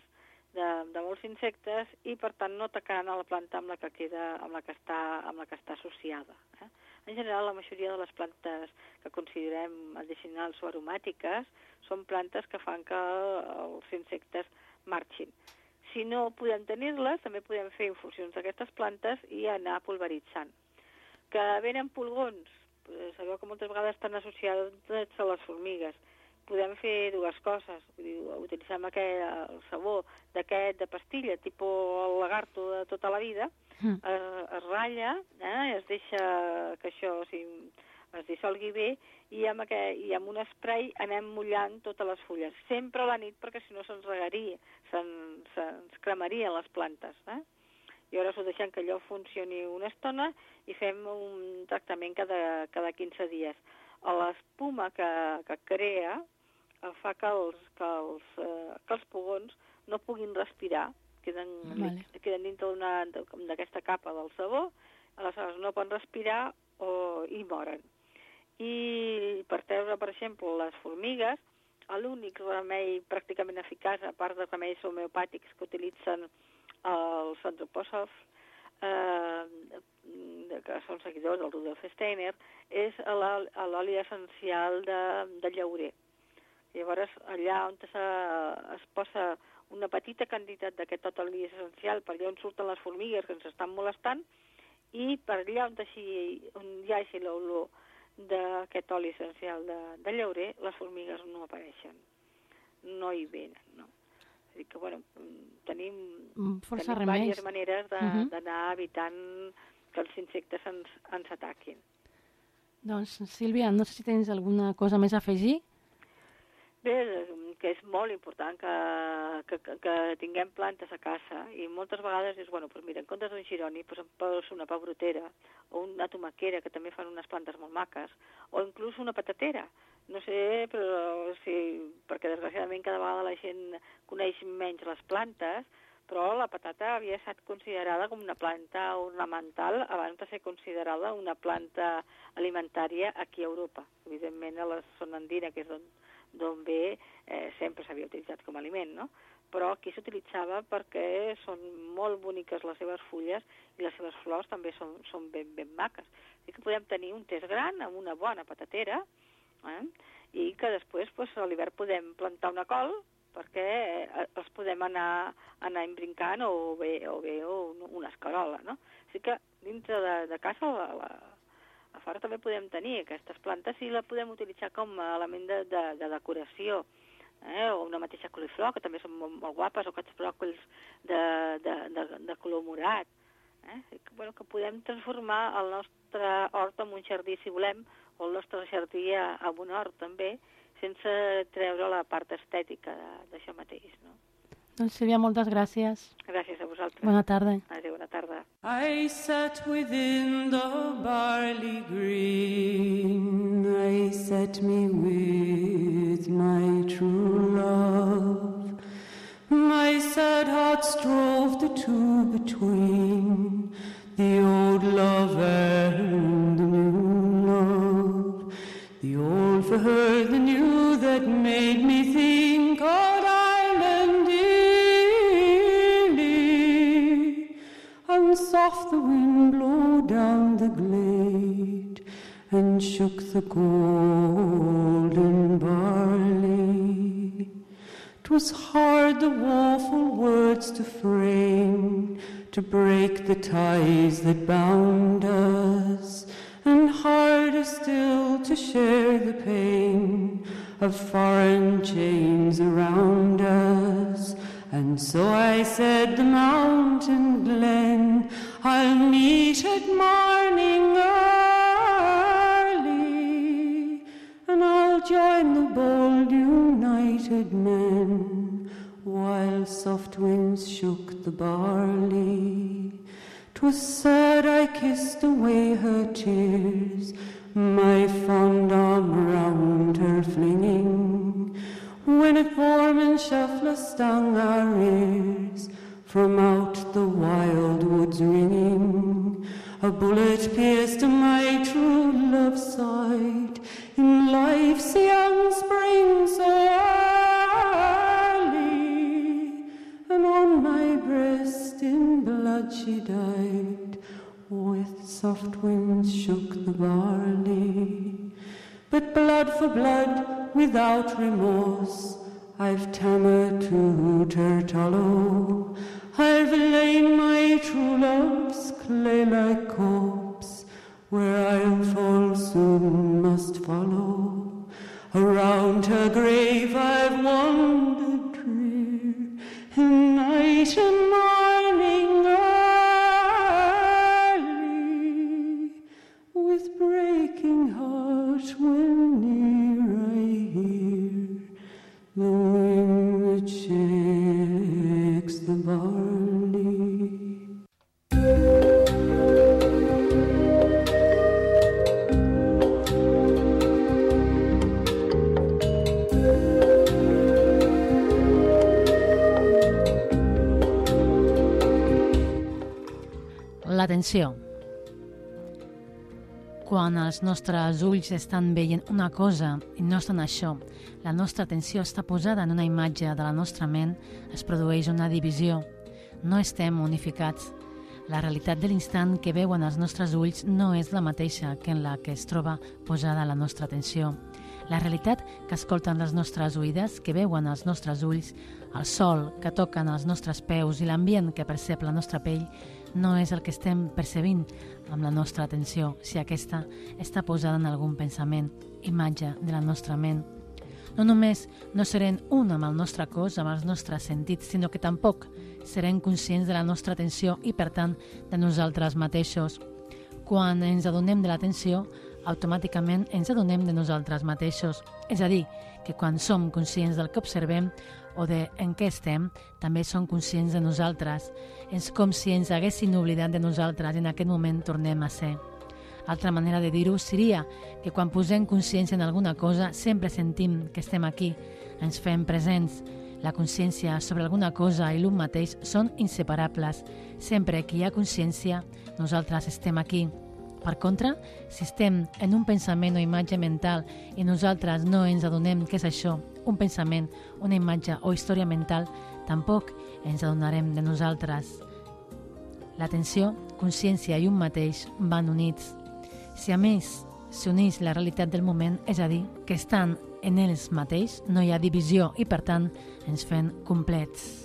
de, de molts insectes i, per tant, no atacaran a la planta amb la que, queda, amb la que, està, amb la que està associada. Eh? En general, la majoria de les plantes que considerem medicinals o aromàtiques són plantes que fan que els insectes marxin. Si no podem tenir-les, també podem fer infusions d'aquestes plantes i anar pulveritzant. Que venen pulgons, sabeu que moltes vegades estan associats a les formigues. Podem fer dues coses. Utilitzem aquest, el sabó d'aquest de pastilla, tipus el lagarto de tota la vida, mm. es, es ratlla, eh, es deixa que això o sigui, es dissolgui bé i amb, aquest, i amb un spray anem mullant totes les fulles. Sempre a la nit, perquè si no se'ns regaria, se'ns se cremarien les plantes. Eh? I ara ho deixem que allò funcioni una estona i fem un tractament cada, cada quinze dies. L'espuma que, que crea fa que els, que, els, eh, que els pugons no puguin respirar, queden, vale. queden dintre d'aquesta capa del sabó, aleshores no poden respirar o, i moren. I per treure, per exemple, les formigues, l'únic remei pràcticament eficaç, a part dels remeis homeopàtics que utilitzen els antropòsofs, eh, que són seguidors del Rudolf Steiner, és l'oli essencial de, de llaurer. Llavors, allà on es, es posa una petita quantitat d'aquest oli essencial, per allà on surten les formigues que ens estan molestant, i per allà on, així, on hi hagi l'olor d'aquest oli essencial de, de llaurer, les formigues no apareixen, no hi venen, no? És a dir que, bueno, tenim, tenim diverses maneres d'anar uh -huh. evitant que els insectes ens, ens ataquin. Doncs, Sílvia, no sé si tens alguna cosa més a afegir? Bé, que és molt important que, que, que tinguem plantes a casa i moltes vegades és, bueno, doncs mira, en comptes d'un gironi doncs em poso una pabrotera o una tomaquera, que també fan unes plantes molt maques, o inclús una patatera. No sé, però sí, perquè desgraciadament cada vegada la gent coneix menys les plantes, però la patata havia estat considerada com una planta ornamental abans de ser considerada una planta alimentària aquí a Europa. Evidentment, a la zona andina, que és on d'on ve, eh, sempre s'havia utilitzat com a aliment, no? Però aquí s'utilitzava perquè són molt boniques les seves fulles i les seves flors també són, són ben, ben maques. I que podem tenir un test gran amb una bona patatera, eh? I que després pues, a l'hivern podem plantar una col perquè eh, els podem anar, anar imbrincant o bé, o bé o una escarola, no? Així que dintre de, de casa la, la a fora també podem tenir aquestes plantes i la podem utilitzar com a element de, de, de decoració, eh? O una mateixa coliflor, que també són molt, molt guapes, o aquests bròcols de, de, de, de color morat. Eh? Que, bueno, que podem transformar el nostre hort en un jardí, si volem, o el nostre jardí en un hort també, sense treure la part estètica d'això mateix, no? Doncs Sílvia, moltes gràcies. Gràcies a vosaltres. Bona tarda. Adéu, bona tarda. I sat within the barley green, I set me with my true love. My sad heart strove the two between, the old love and the new love, the old for her, the new that made me think of island Ely. And soft the wind blew down the glade and shook the golden barley. 'Twas hard the woeful words to frame, to break the ties that bound us, and harder still to share the pain of foreign chains around us. And so I said, the mountain glen I'll meet at morning early, and I'll join the bold united men, while soft winds shook the barley. 'Twas sad I kissed away her tears, my fond arm round her flinging, when a foreman shuffler stung our ears, from out the wild woods ringing. A bullet pierced my true love's side, in life's young spring so early, and on blood she died. With soft winds shook the barley. But blood for blood, without remorse, I've tamer to Tertullo. I've lain my true love's clay-like corpse, where I'll fall soon must follow. Around her grave I've wandered drear, in night and morning early, with breaking heart when near I hear the wind that shakes the barley. L'atenció. Quan els nostres ulls estan veient una cosa i no estan això, la nostra atenció està posada en una imatge de la nostra ment, es produeix una divisió. No estem unificats. La realitat de l'instant que veuen els nostres ulls no és la mateixa que en la que es troba posada la nostra atenció. La realitat que escolten les nostres oïdes, que veuen els nostres ulls, el sol que toquen els nostres peus i l'ambient que percep la nostra pell, no és el que estem percebint amb la nostra atenció, si aquesta està posada en algun pensament, imatge de la nostra ment. No només no serem un amb el nostre cos, amb els nostres sentits, sinó que tampoc serem conscients de la nostra atenció i, per tant, de nosaltres mateixos. Quan ens adonem de l'atenció, automàticament ens adonem de nosaltres mateixos. És a dir, que quan som conscients del que observem o de en què estem, també som conscients de nosaltres. És com si ens haguessin oblidat de nosaltres i en aquest moment tornem a ser. Altra manera de dir-ho seria que quan posem consciència en alguna cosa sempre sentim que estem aquí, ens fem presents. La consciència sobre alguna cosa i l'un mateix són inseparables. Sempre que hi ha consciència, nosaltres estem aquí. Per contra, si estem en un pensament o imatge mental i nosaltres no ens adonem què és això, un pensament, una imatge o història mental, tampoc ens adonarem de nosaltres. L'atenció, consciència i un mateix van units. Si a més s'uneix la realitat del moment, és a dir, que estan en ells mateix, no hi ha divisió i, per tant, ens fem complets.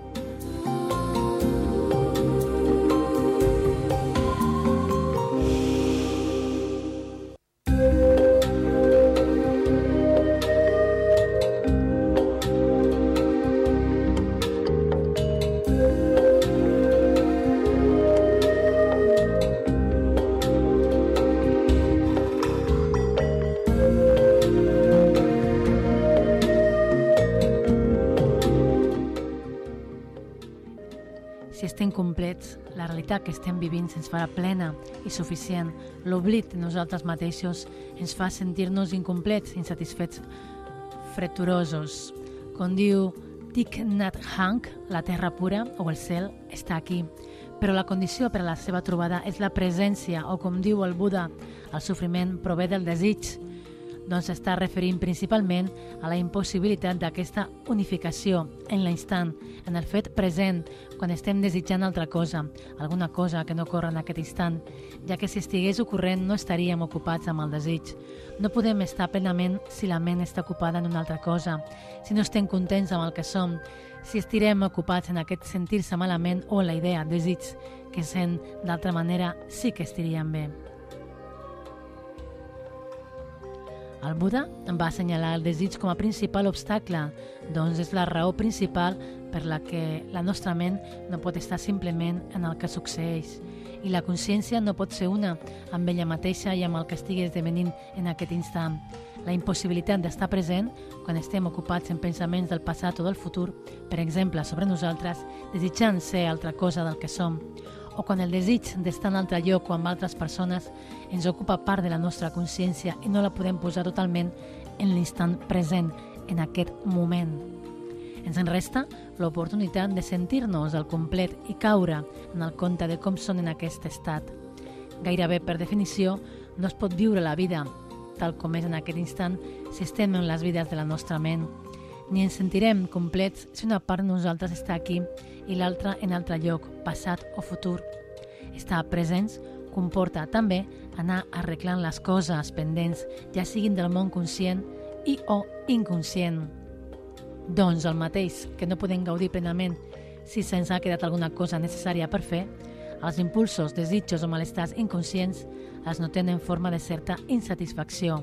Si estem complets, la realitat que estem vivint se'ns farà plena i suficient. L'oblit de nosaltres mateixos ens fa sentir-nos incomplets, insatisfets, freturosos. Com diu Thich Nhat Hanh, la terra pura o el cel està aquí. Però la condició per a la seva trobada és la presència, o com diu el Buda, el sofriment prové del desig. Doncs s'està referint principalment a la impossibilitat d'aquesta unificació en l'instant, en el fet present, quan estem desitjant altra cosa, alguna cosa que no corre en aquest instant, ja que si estigués ocorrent no estaríem ocupats amb el desig. No podem estar plenament si la ment està ocupada en una altra cosa, si no estem contents amb el que som, si estirem ocupats en aquest sentir-se malament o en la idea, desig, que sent d'altra manera sí que estiríem bé. El Buda va assenyalar el desig com a principal obstacle, doncs és la raó principal per la que la nostra ment no pot estar simplement en el que succeeix. I la consciència no pot ser una amb ella mateixa i amb el que estigui esdevenint en aquest instant. La impossibilitat d'estar present quan estem ocupats en pensaments del passat o del futur, per exemple, sobre nosaltres, desitjant ser altra cosa del que som, o quan el desig d'estar en altre lloc o amb altres persones ens ocupa part de la nostra consciència i no la podem posar totalment en l'instant present, en aquest moment. Ens en resta l'oportunitat de sentir-nos al complet i caure en el compte de com són en aquest estat. Gairebé, per definició, no es pot viure la vida tal com és en aquest instant si estem en les vides de la nostra ment. Ni ens sentirem complets si una part de nosaltres està aquí i l'altra en altre lloc, passat o futur. Estar presents comporta també anar arreglant les coses pendents, ja siguin del món conscient i o inconscient. Doncs el mateix que no podem gaudir plenament si se'ns ha quedat alguna cosa necessària per fer, els impulsos, desitjos o malestars inconscients es noten en forma de certa insatisfacció.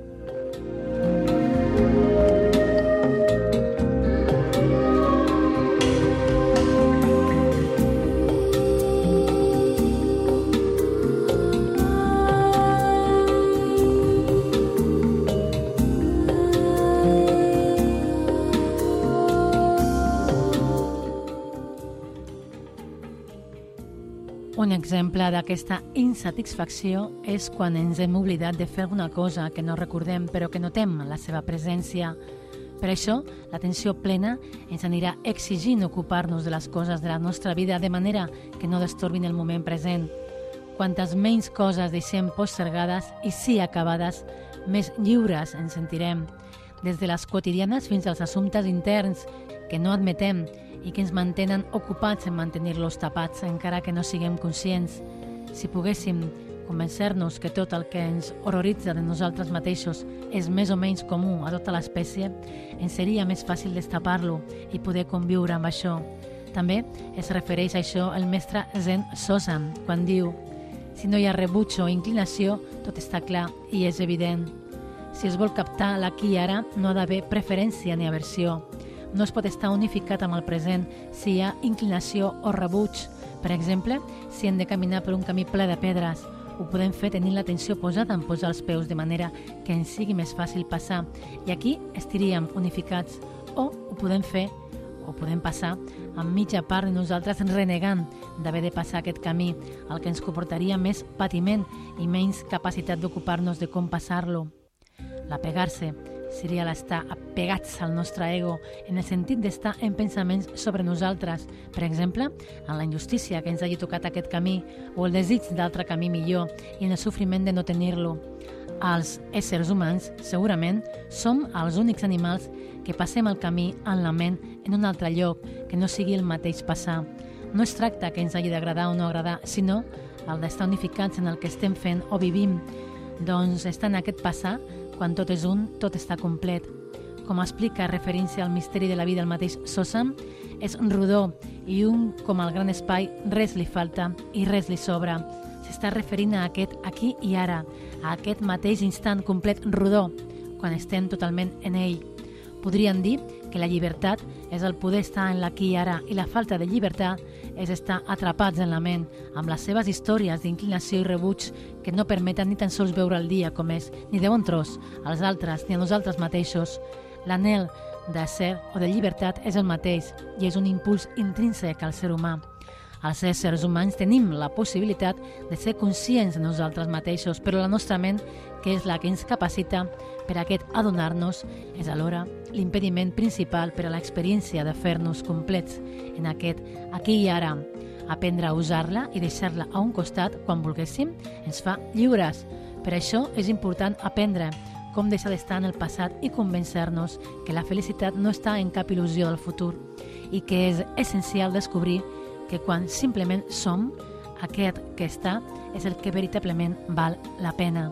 Un exemple d'aquesta insatisfacció és quan ens hem oblidat de fer alguna cosa que no recordem però que notem la seva presència. Per això, l'atenció plena ens anirà exigint ocupar-nos de les coses de la nostra vida de manera que no destorbin el moment present. Quantes menys coses deixem postergades i sí acabades, més lliures ens sentirem. Des de les quotidianes fins als assumptes interns que no admetem i que ens mantenen ocupats en mantenir-los tapats, encara que no siguem conscients. Si poguéssim convencer-nos que tot el que ens horroritza de nosaltres mateixos és més o menys comú a tota l'espècie, ens seria més fàcil destapar-lo i poder conviure amb això. També es refereix a això el mestre Zen Sosan, quan diu: si no hi ha rebuig o inclinació, tot està clar i és evident. Si es vol captar l'aquí i ara, no ha d'haver preferència ni aversió. No es pot estar unificat amb el present si hi ha inclinació o rebuig. Per exemple, si hem de caminar per un camí ple de pedres, ho podem fer tenint l'atenció posada en posar els peus de manera que ens sigui més fàcil passar i aquí estiríem unificats. O ho podem fer, o podem passar, amb mitja part de nosaltres renegant d'haver de passar aquest camí, el que ens comportaria més patiment i menys capacitat d'ocupar-nos de com passar-lo. L'apegar-se seria l'estar apegats al nostre ego en el sentit d'estar en pensaments sobre nosaltres, per exemple, en la injustícia que ens hagi tocat aquest camí o el desig d'altre camí millor i en el sofriment de no tenir-lo. Els éssers humans, segurament, som els únics animals que passem el camí en la ment en un altre lloc que no sigui el mateix passar. No es tracta que ens hagi d'agradar o no agradar, sinó el d'estar unificats en el que estem fent o vivim. Doncs estar en aquest passar, quan tot és un, tot està complet. Com explica referència al misteri de la vida el mateix Sosan, és rodó i un com el gran espai, res li falta i res li sobra. S'està referint a aquest aquí i ara, a aquest mateix instant complet rodó, quan estem totalment en ell. Podríem dir que la llibertat és el poder estar en l'aquí i ara i la falta de llibertat és estar atrapats en la ment, amb les seves històries d'inclinació i rebuig que no permeten ni tan sols veure el dia com és, ni de bon tros, als altres ni a nosaltres mateixos. L'anhel de ser o de llibertat és el mateix i és un impuls intrínsec al ser humà. Els éssers humans tenim la possibilitat de ser conscients de nosaltres mateixos, però la nostra ment, que és la que ens capacita per a aquest adonar-nos, és alhora l'impediment principal per a l'experiència de fer-nos complets en aquest aquí i ara. Aprendre a usar-la i deixar-la a un costat quan volguéssim ens fa lliures. Per això és important aprendre com deixar d'estar en el passat i convèncer-nos que la felicitat no està en cap il·lusió del futur i que és essencial descobrir que quan simplement som, aquest que està és el que veritablement val la pena.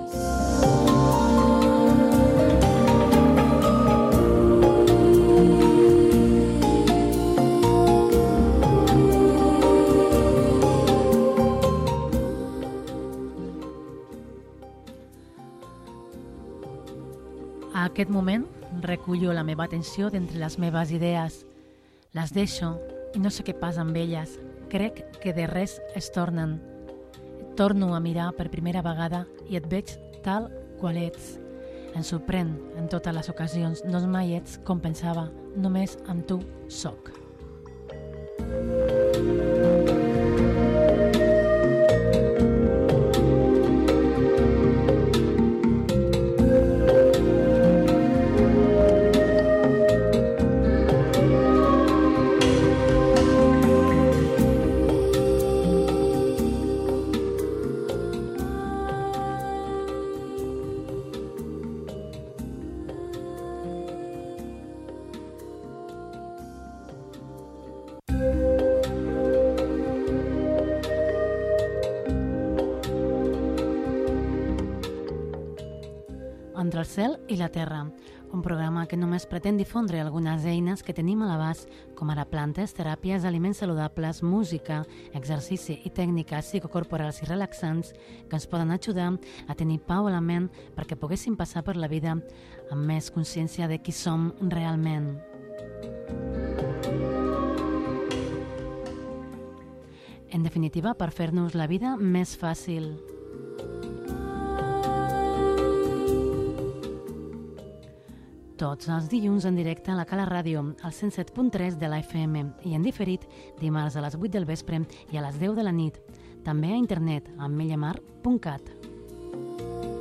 A aquest moment recullo la meva atenció d'entre les meves idees. Les deixo i no sé què passa amb elles. Crec que de res es tornen. Torno a mirar per primera vegada i et veig tal qual ets. Em sorprèn en totes les ocasions. No mai ets com pensava. Només amb tu soc. entre el cel i la terra, un programa que només pretén difondre algunes eines que tenim a l'abast, com ara plantes, teràpies, aliments saludables, música, exercici i tècniques psicocorporals i relaxants que ens poden ajudar a tenir pau a la ment perquè poguéssim passar per la vida amb més consciència de qui som realment. En definitiva, per fer-nos la vida més fàcil. Tots els dilluns en directe a la Cala Ràdio, al cent set punt tres de la F M i en diferit dimarts a les vuit del vespre i a les deu de la nit. També a internet a millamar punt cat.